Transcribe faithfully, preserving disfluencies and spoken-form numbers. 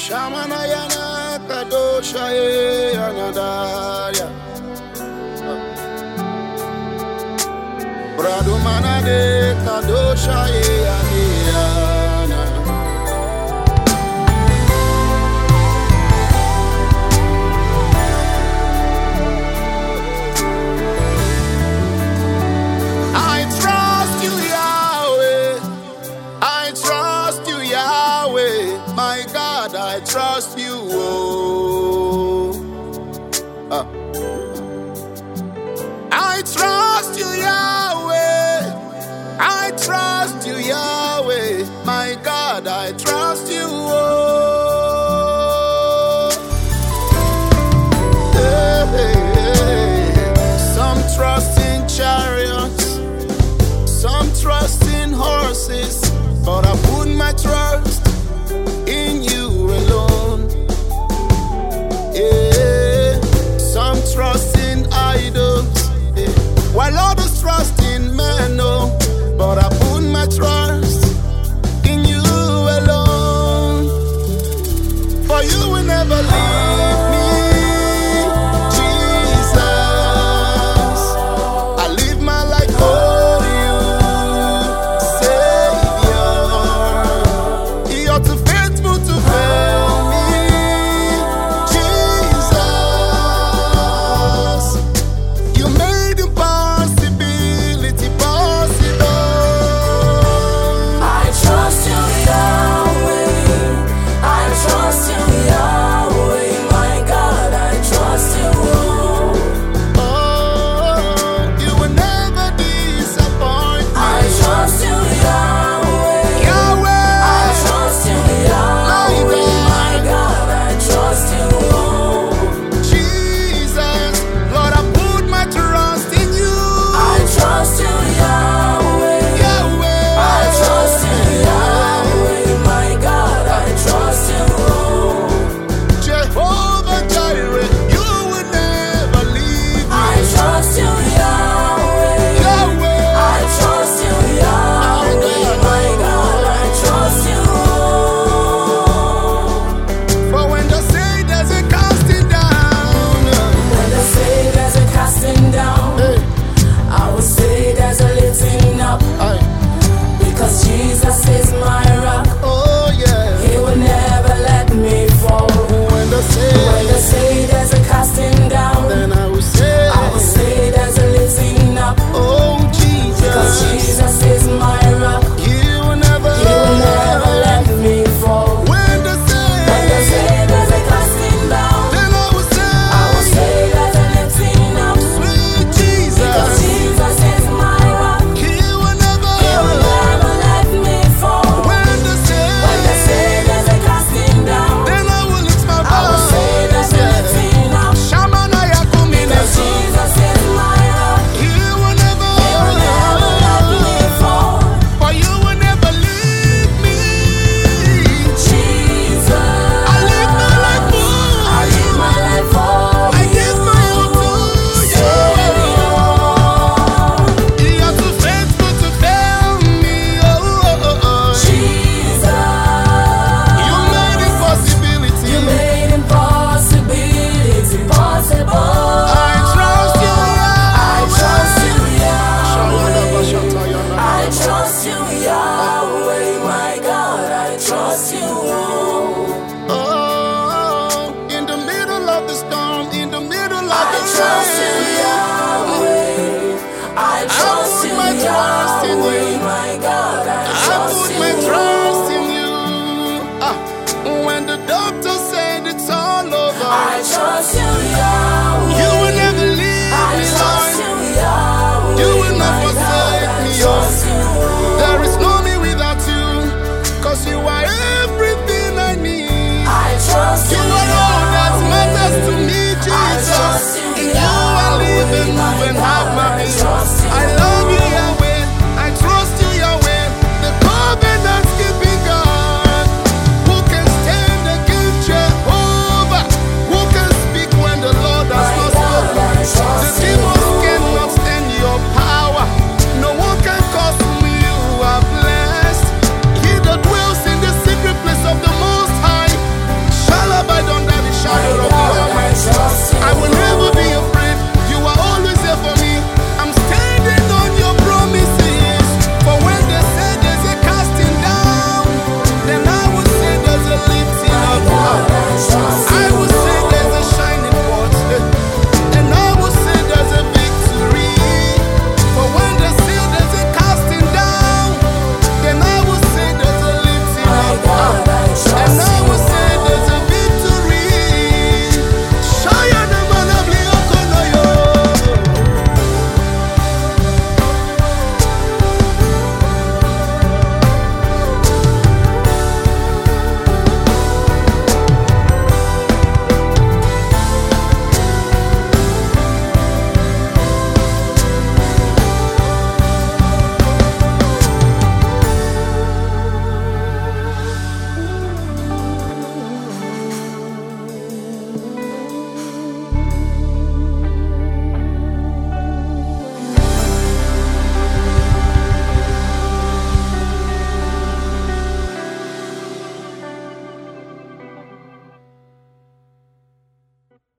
Shamanayana Kadosha Yanadaria Bradumanade Kadosha Yaniana I trust you, Yahweh. I trust you, Yahweh. My God, I trust you. Oh. Ah. I trust you, Yahweh. I trust you, Yahweh. My God, I trust you. Oh. Hey, hey, hey. Some trust in chariots, some trust in horses, but I put my trust in you alone. Yeah. Some trust in idols, yeah, while others trust in men. No, but I put my trust in you alone. For you will never leave me, Jesus. I live my life for you, Savior. You're too faithful to fail me, Jesus. You made impossibility possible. I trust you, Yahweh. I trust you, Yahweh. My God, I trust you. Oh, you will never disappoint me. I trust you, Yahweh. Yahweh, I trust you, Yahweh. My God, I trust you. Jesus, Lord, I put my trust in you. I trust you, Yahweh. Yahweh, I trust you, Yahweh. My God, I trust you. Jehovah Jireh, you will never leave me. I trust you, Yahweh. Yahweh, I trust you, Yahweh. My God, I trust you. for when they say there's a casting down, When they say there's a casting down, hey, I will say there's a lifting up. aye, Because Jesus is my rock. oh yeah. He will never let me fall. When they When say, they say there's a casting down, then I will say, I will say there's a lifting up. oh Because Jesus, Jesus is my rock. you will never, He will never let me fall. when they When they say, say there's a casting down, then I will say, I will say there's a lifting up. sweet Because Jesus, Jesus is my rock. he will never, He will never let me fall. when they When they say, say there's a casting down, then I will lift my I will say there's a voice, lifting up. Shamanaya Kumina, Because Jesus is my rock. he will never, He will never let me fall. for you will never leave me. Jesus, I live my life for I live my life for I give my all to you. You are too faithful to fail me. Oh, oh, oh, oh. Jesus, You made impossibility. you made impossibility possible. I trust you, I trust you, Yahweh. Yahweh. I trust you, Yahweh. My God, I trust you.